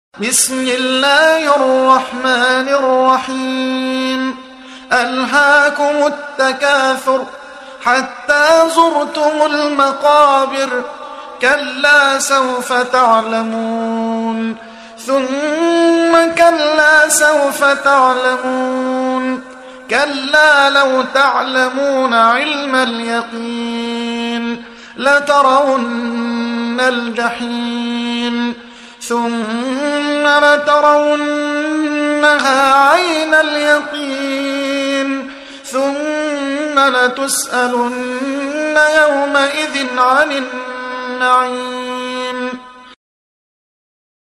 بسم الله الرحمن الرحيم ألهاكم التكاثر حتى زرتم المقابر كلا سوف تعلمون ثم كلا سوف تعلمون كلا لو تعلمون علم اليقين لترون الجحيم ثم لترونها عين اليقين ثم لتسألن يومئذ عن النعيم